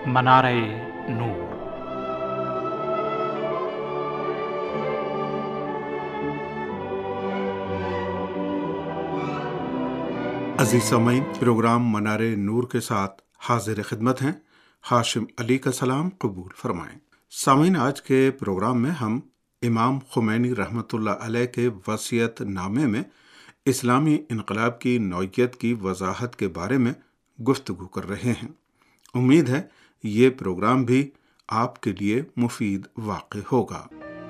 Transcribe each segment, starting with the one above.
منارہ نور۔ عزیز سامعین، پروگرام منار نور کے ساتھ حاضر خدمت ہیں۔ ہاشم علی کا سلام قبول فرمائیں۔ سامعین، آج کے پروگرام میں ہم امام خمینی رحمۃ اللہ علیہ کے وصیت نامے میں اسلامی انقلاب کی نوعیت کی وضاحت کے بارے میں گفتگو کر رہے ہیں۔ امید ہے یہ پروگرام بھی آپ کے لیے مفید واقع ہوگا۔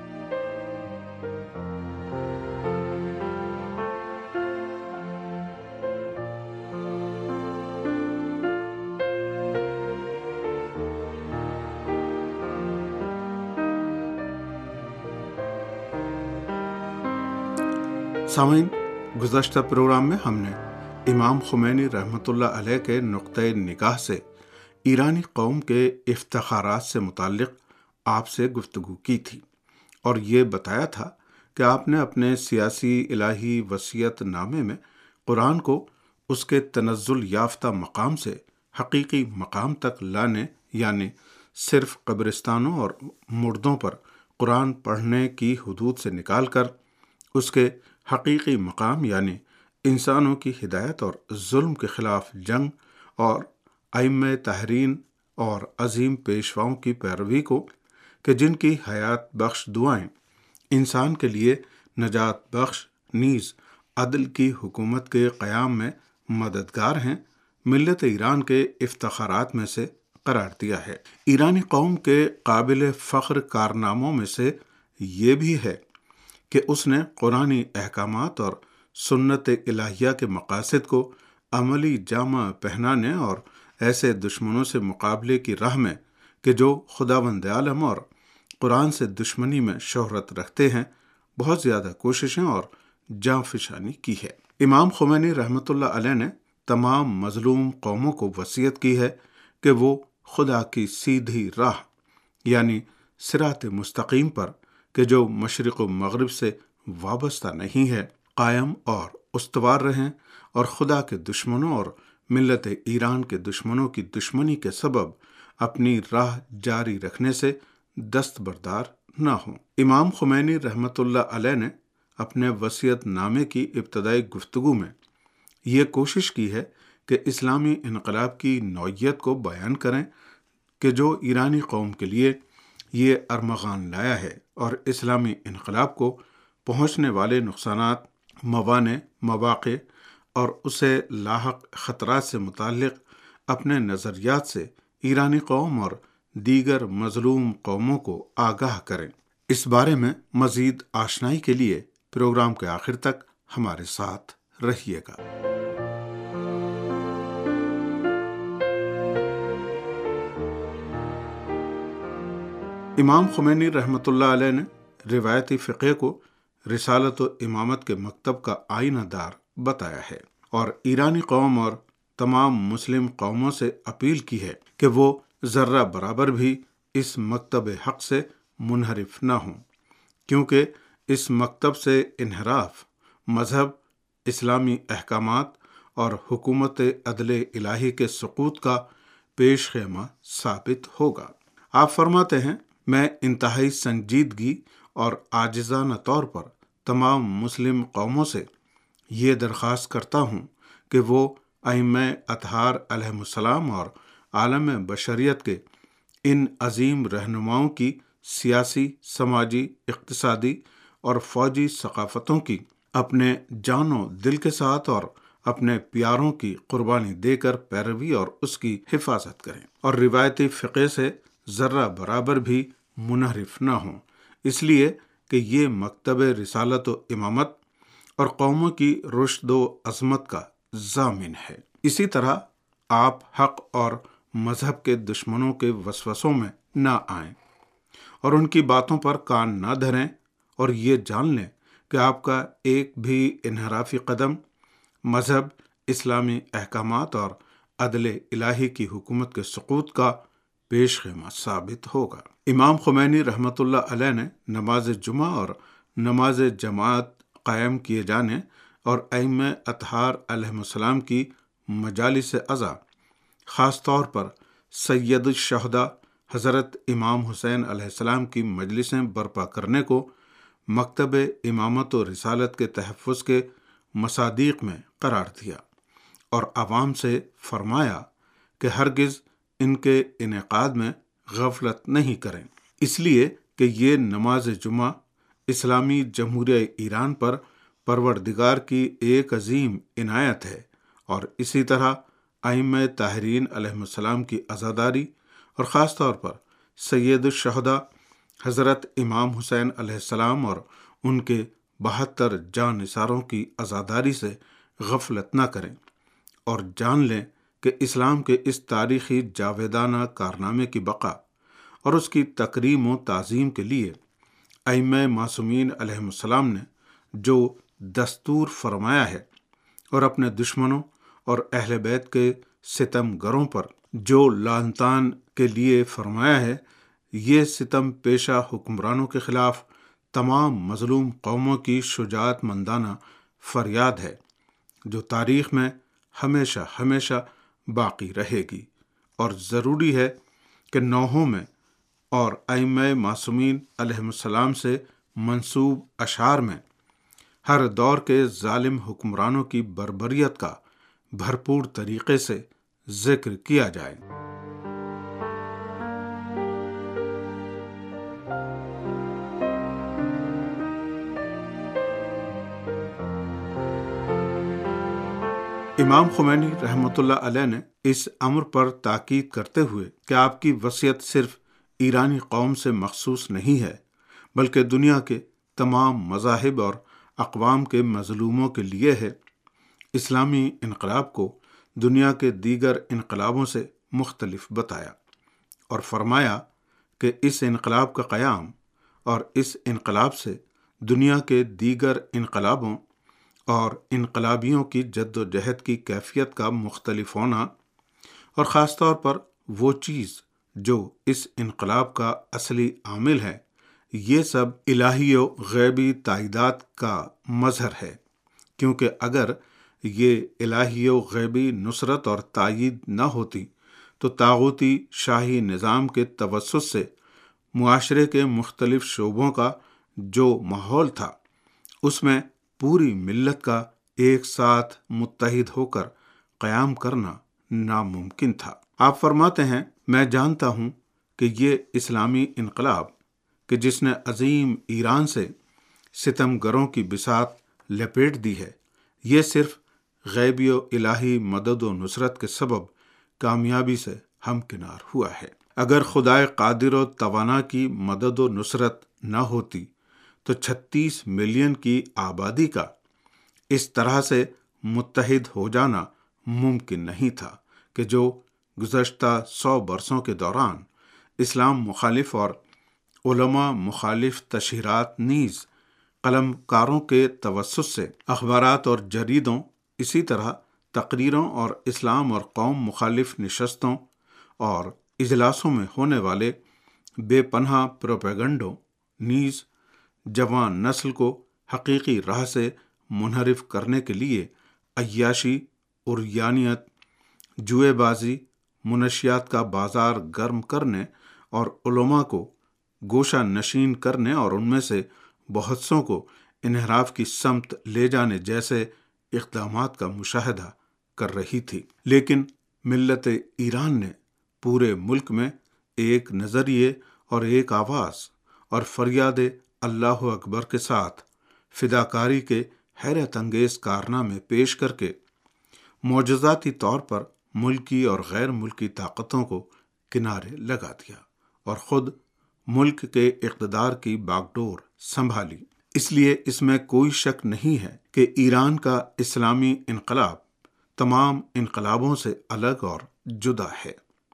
سامعین، گزشتہ پروگرام میں ہم نے امام خمینی رحمۃ اللہ علیہ کے نقطۂ نگاہ سے ایرانی قوم کے افتخارات سے متعلق آپ سے گفتگو کی تھی اور یہ بتایا تھا کہ آپ نے اپنے سیاسی الہی وصیت نامے میں قرآن کو اس کے تنزل یافتہ مقام سے حقیقی مقام تک لانے، یعنی صرف قبرستانوں اور مردوں پر قرآن پڑھنے کی حدود سے نکال کر اس کے حقیقی مقام یعنی انسانوں کی ہدایت اور ظلم کے خلاف جنگ اور ائمہ طاہرین اور عظیم پیشواؤں کی پیروی کو کہ جن کی حیات بخش دعائیں انسان کے لیے نجات بخش نیز عدل کی حکومت کے قیام میں مددگار ہیں، ملت ایران کے افتخارات میں سے قرار دیا ہے۔ ایرانی قوم کے قابل فخر کارناموں میں سے یہ بھی ہے کہ اس نے قرآنی احکامات اور سنت الہیہ کے مقاصد کو عملی جامہ پہنانے اور ایسے دشمنوں سے مقابلے کی راہ میں کہ جو خداوند عالم اور قرآن سے دشمنی میں شہرت رکھتے ہیں بہت زیادہ کوششیں اور جاں فشانی کی ہے۔ امام خمینی رحمۃ اللہ علیہ نے تمام مظلوم قوموں کو وصیت کی ہے کہ وہ خدا کی سیدھی راہ یعنی صراط مستقیم پر کہ جو مشرق و مغرب سے وابستہ نہیں ہے قائم اور استوار رہیں اور خدا کے دشمنوں اور ملت ایران کے دشمنوں کی دشمنی کے سبب اپنی راہ جاری رکھنے سے دستبردار نہ ہوں۔ امام خمینی رحمۃ اللہ علیہ نے اپنے وصیت نامے کی ابتدائی گفتگو میں یہ کوشش کی ہے کہ اسلامی انقلاب کی نوعیت کو بیان کریں کہ جو ایرانی قوم کے لیے یہ ارمغان لایا ہے اور اسلامی انقلاب کو پہنچنے والے نقصانات، موانع، مواقع اور اسے لاحق خطرات سے متعلق اپنے نظریات سے ایرانی قوم اور دیگر مظلوم قوموں کو آگاہ کریں۔ اس بارے میں مزید آشنائی کے لیے پروگرام کے آخر تک ہمارے ساتھ رہیے گا۔ امام خمینی رحمۃ اللہ علیہ نے روایتی فقہ کو رسالت و امامت کے مکتب کا آئینہ دار بتایا ہے اور ایرانی قوم اور تمام مسلم قوموں سے اپیل کی ہے کہ وہ ذرہ برابر بھی اس مکتب حق سے منحرف نہ ہوں، کیونکہ اس مکتب سے انحراف مذہب، اسلامی احکامات اور حکومت عدل الہی کے سقوط کا پیش خیمہ ثابت ہوگا۔ آپ فرماتے ہیں، میں انتہائی سنجیدگی اور عاجزانہ طور پر تمام مسلم قوموں سے یہ درخواست کرتا ہوں کہ وہ ائمہ اطہار علیہم السلام اور عالم بشریت کے ان عظیم رہنماؤں کی سیاسی، سماجی، اقتصادی اور فوجی ثقافتوں کی اپنے جان و دل کے ساتھ اور اپنے پیاروں کی قربانی دے کر پیروی اور اس کی حفاظت کریں اور روایتی فقہ سے ذرہ برابر بھی منحرف نہ ہوں، اس لیے کہ یہ مکتب رسالت و امامت اور قوموں کی رشد و عظمت کا ضامن ہے۔ اسی طرح آپ حق اور مذہب کے دشمنوں کے وسوسوں میں نہ آئیں اور ان کی باتوں پر کان نہ دھریں اور یہ جان لیں کہ آپ کا ایک بھی انحرافی قدم مذہب، اسلامی احکامات اور عدل الہی کی حکومت کے سقوط کا پیش خیمہ ثابت ہوگا۔ امام خمینی رحمۃ اللہ علیہ نے نماز جمعہ اور نماز جماعت قائم کیے جانے اور ائمہ اطہار علیہم السلام کی مجالس عزا، خاص طور پر سید الشہداء حضرت امام حسین علیہ السلام کی مجلسیں برپا کرنے کو مکتب امامت و رسالت کے تحفظ کے مصادیق میں قرار دیا اور عوام سے فرمایا کہ ہرگز ان کے انعقاد میں غفلت نہیں کریں، اس لیے کہ یہ نماز جمعہ اسلامی جمہوریہ ایران پر پروردگار کی ایک عظیم عنایت ہے، اور اسی طرح ائمہ طاہرین علیہم السلام کی عزاداری اور خاص طور پر سید الشہداء حضرت امام حسین علیہ السلام اور ان کے 72 جاں نثاروں کی عزاداری سے غفلت نہ کریں، اور جان لیں کہ اسلام کے اس تاریخی جاویدانہ کارنامے کی بقا اور اس کی تکریم و تعظیم کے لیے ائمہ معصومین علیہم السلام نے جو دستور فرمایا ہے اور اپنے دشمنوں اور اہل بیت کے ستم گروں پر جو لعن طعن کے لیے فرمایا ہے، یہ ستم پیشہ حکمرانوں کے خلاف تمام مظلوم قوموں کی شجاعت مندانہ فریاد ہے، جو تاریخ میں ہمیشہ ہمیشہ باقی رہے گی، اور ضروری ہے کہ نوحوں میں اور ائمہ معصومین علیہم السلام سے منسوب اشعار میں ہر دور کے ظالم حکمرانوں کی بربریت کا بھرپور طریقے سے ذکر کیا جائے۔ امام خمینی رحمۃ اللہ علیہ نے اس امر پر تاکید کرتے ہوئے کہ آپ کی وصیت صرف ایرانی قوم سے مخصوص نہیں ہے، بلکہ دنیا کے تمام مذاہب اور اقوام کے مظلوموں کے لیے ہے، اسلامی انقلاب کو دنیا کے دیگر انقلابوں سے مختلف بتایا اور فرمایا کہ اس انقلاب کا قیام اور اس انقلاب سے دنیا کے دیگر انقلابوں اور انقلابیوں کی جد و جہد کی کیفیت کا مختلف ہونا، اور خاص طور پر وہ چیز جو اس انقلاب کا اصلی عامل ہے، یہ سب الہی و غیبی تائیدات کا مظہر ہے، کیونکہ اگر یہ الہی و غیبی نصرت اور تائید نہ ہوتی تو طاغوتی شاہی نظام کے توسط سے معاشرے کے مختلف شعبوں کا جو ماحول تھا، اس میں پوری ملت کا ایک ساتھ متحد ہو کر قیام کرنا ناممکن تھا۔ آپ فرماتے ہیں، میں جانتا ہوں کہ یہ اسلامی انقلاب کہ جس نے عظیم ایران سے ستم گروں کی بساط لپیٹ دی ہے، یہ صرف غیبی و الہی مدد و نصرت کے سبب کامیابی سے ہمکنار ہوا ہے۔ اگر خدائے قادر و توانا کی مدد و نصرت نہ ہوتی تو 36 ملین کی آبادی کا اس طرح سے متحد ہو جانا ممکن نہیں تھا کہ جو گزشتہ 100 برسوں کے دوران اسلام مخالف اور علماء مخالف تشہیرات نیز قلم کاروں کے توسط سے اخبارات اور جریدوں، اسی طرح تقریروں اور اسلام اور قوم مخالف نشستوں اور اجلاسوں میں ہونے والے بے پناہ پروپیگنڈوں نیز جوان نسل کو حقیقی راہ سے منحرف کرنے کے لیے عیاشی، عریانیت، جوئے بازی، منشیات کا بازار گرم کرنے اور علماء کو گوشہ نشین کرنے اور ان میں سے بہت سوں کو انحراف کی سمت لے جانے جیسے اقدامات کا مشاہدہ کر رہی تھی۔ لیکن ملت ایران نے پورے ملک میں ایک نظریے اور ایک آواز اور فریاد اللہ اکبر کے ساتھ فداکاری کے حیرت انگیز کارنامے پیش کر کے معجزاتی طور پر ملکی اور غیر ملکی طاقتوں کو کنارے لگا دیا اور خود ملک کے اقتدار کی باغ ڈور سنبھالی۔ اس لیے اس میں کوئی شک نہیں ہے کہ ایران کا اسلامی انقلاب تمام انقلابوں سے الگ اور جدا ہے۔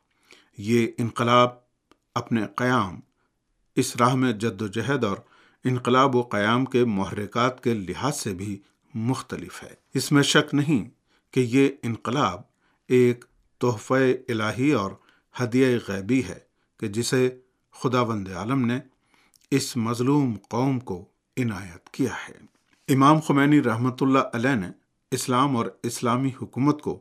یہ انقلاب اپنے قیام، اس راہ میں جد و جہد اور انقلاب و قیام کے محرکات کے لحاظ سے بھی مختلف ہے۔ اس میں شک نہیں کہ یہ انقلاب ایک تحفہ الہی اور ہدیہ غیبی ہے کہ جسے خداوند عالم نے اس مظلوم قوم کو عنایت کیا ہے۔ امام خمینی رحمۃ اللہ علیہ نے اسلام اور اسلامی حکومت کو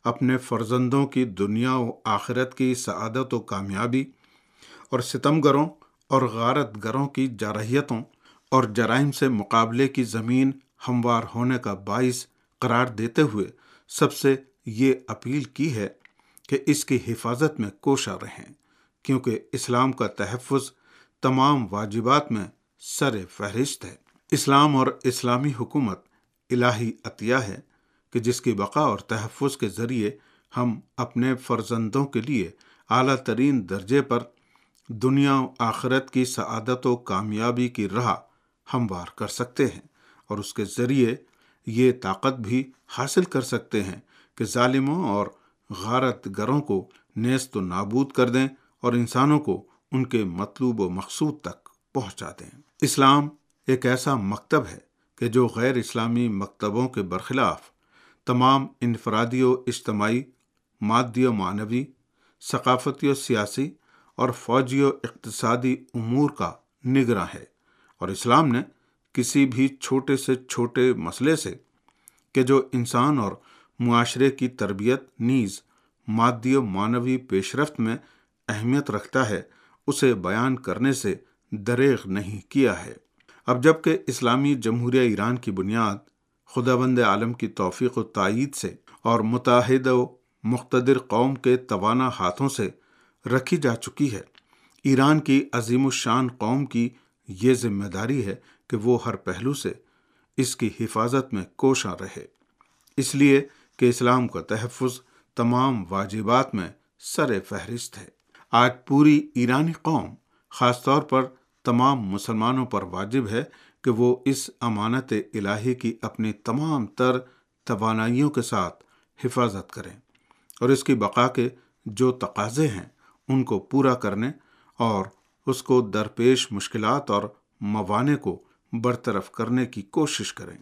اپنے فرزندوں کی دنیا و آخرت کی سعادت و کامیابی اور ستمگروں اور غارت گروں کی جارحیتوں اور جرائم سے مقابلے کی زمین ہموار ہونے کا باعث قرار دیتے ہوئے سب سے یہ اپیل کی ہے کہ اس کی حفاظت میں کوشاں رہیں، کیونکہ اسلام کا تحفظ تمام واجبات میں سر فہرست ہے۔ اسلام اور اسلامی حکومت الہی عطیہ ہے کہ جس کی بقا اور تحفظ کے ذریعے ہم اپنے فرزندوں کے لیے اعلیٰ ترین درجے پر دنیا و آخرت کی سعادت و کامیابی کی راہ ہموار کر سکتے ہیں، اور اس کے ذریعے یہ طاقت بھی حاصل کر سکتے ہیں کہ ظالموں اور غارت گروں کو نیست و نابود کر دیں اور انسانوں کو ان کے مطلوب و مقصود تک پہنچا دیں۔ اسلام ایک ایسا مکتب ہے کہ جو غیر اسلامی مکتبوں کے برخلاف تمام انفرادی و اجتماعی، مادی و معنوی، ثقافتی و سیاسی اور فوجی و اقتصادی امور کا نگراں ہے، اور اسلام نے کسی بھی چھوٹے سے چھوٹے مسئلے سے کہ جو انسان اور معاشرے کی تربیت نیز مادی و معنوی پیش رفت میں اہمیت رکھتا ہے، اسے بیان کرنے سے دریغ نہیں کیا ہے۔ اب جب کہ اسلامی جمہوریہ ایران کی بنیاد خداوند عالم کی توفیق و تائید سے اور متحد و مقتدر قوم کے توانا ہاتھوں سے رکھی جا چکی ہے، ایران کی عظیم الشان قوم کی یہ ذمہ داری ہے کہ وہ ہر پہلو سے اس کی حفاظت میں کوشاں رہے، اس لیے کہ اسلام کا تحفظ تمام واجبات میں سر فہرست ہے۔ آج پوری ایرانی قوم، خاص طور پر تمام مسلمانوں پر واجب ہے کہ وہ اس امانت الہی کی اپنی تمام تر توانائیوں کے ساتھ حفاظت کریں اور اس کی بقا کے جو تقاضے ہیں ان کو پورا کرنے اور اس کو درپیش مشکلات اور موانع کو برطرف کرنے کی کوشش کریں۔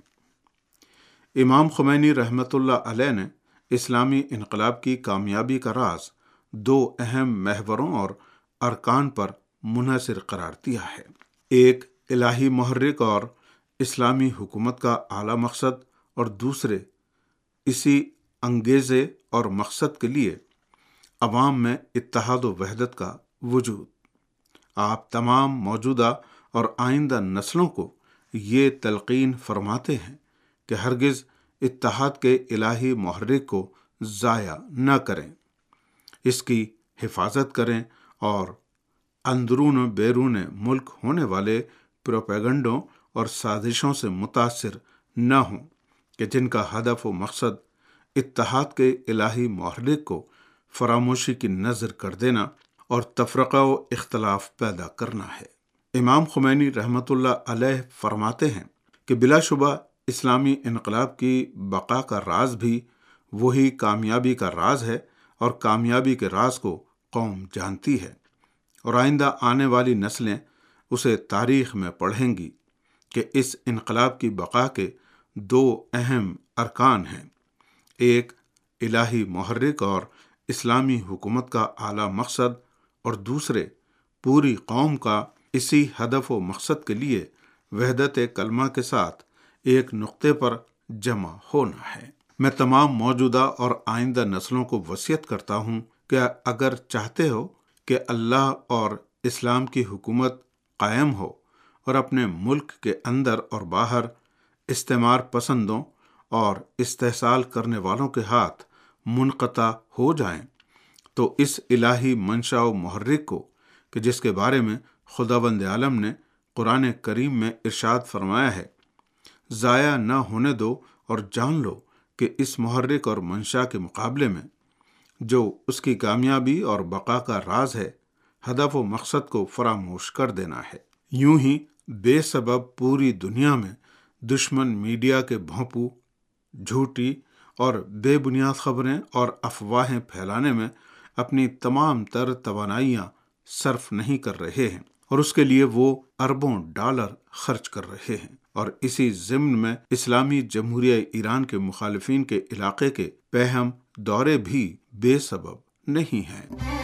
امام خمینی رحمۃ اللہ علیہ نے اسلامی انقلاب کی کامیابی کا راز دو اہم محوروں اور ارکان پر منحصر قرار دیا ہے۔ ایک الہی محرک اور اسلامی حکومت کا اعلیٰ مقصد، اور دوسرے اسی انگیزے اور مقصد کے لیے عوام میں اتحاد و وحدت کا وجود۔ آپ تمام موجودہ اور آئندہ نسلوں کو یہ تلقین فرماتے ہیں کہ ہرگز اتحاد کے الہی محرک کو ضائع نہ کریں، اس کی حفاظت کریں اور اندرون و بیرون ملک ہونے والے پروپیگنڈوں اور سازشوں سے متاثر نہ ہوں کہ جن کا ہدف و مقصد اتحاد کے الہی محرک کو فراموشی کی نظر کر دینا اور تفرقہ و اختلاف پیدا کرنا ہے۔ امام خمینی رحمۃ اللہ علیہ فرماتے ہیں کہ بلا شبہ اسلامی انقلاب کی بقا کا راز بھی وہی کامیابی کا راز ہے، اور کامیابی کے راز کو قوم جانتی ہے، اور آئندہ آنے والی نسلیں اسے تاریخ میں پڑھیں گی کہ اس انقلاب کی بقا کے دو اہم ارکان ہیں، ایک الہی محرک اور اسلامی حکومت کا اعلیٰ مقصد، اور دوسرے پوری قوم کا اسی ہدف و مقصد کے لیے وحدت کلمہ کے ساتھ ایک نقطے پر جمع ہونا ہے۔ میں تمام موجودہ اور آئندہ نسلوں کو وصیت کرتا ہوں کہ اگر چاہتے ہو کہ اللہ اور اسلام کی حکومت قائم ہو اور اپنے ملک کے اندر اور باہر استعمار پسندوں اور استحصال کرنے والوں کے ہاتھ منقطع ہو جائیں، تو اس الہی منشا و محرک کو کہ جس کے بارے میں خداوند عالم نے قرآن کریم میں ارشاد فرمایا ہے، ضائع نہ ہونے دو اور جان لو کہ اس محرک اور منشا کے مقابلے میں جو اس کی کامیابی اور بقا کا راز ہے، ہدف و مقصد کو فراموش کر دینا ہے۔ یوں ہی بے سبب پوری دنیا میں دشمن میڈیا کے بھونپو، جھوٹی اور بے بنیاد خبریں اور افواہیں پھیلانے میں اپنی تمام تر توانائیاں صرف نہیں کر رہے ہیں، اور اس کے لیے وہ اربوں ڈالر خرچ کر رہے ہیں، اور اسی ضمن میں اسلامی جمہوریہ ایران کے مخالفین کے علاقے کے پیہم دورے بھی بے سبب نہیں ہیں۔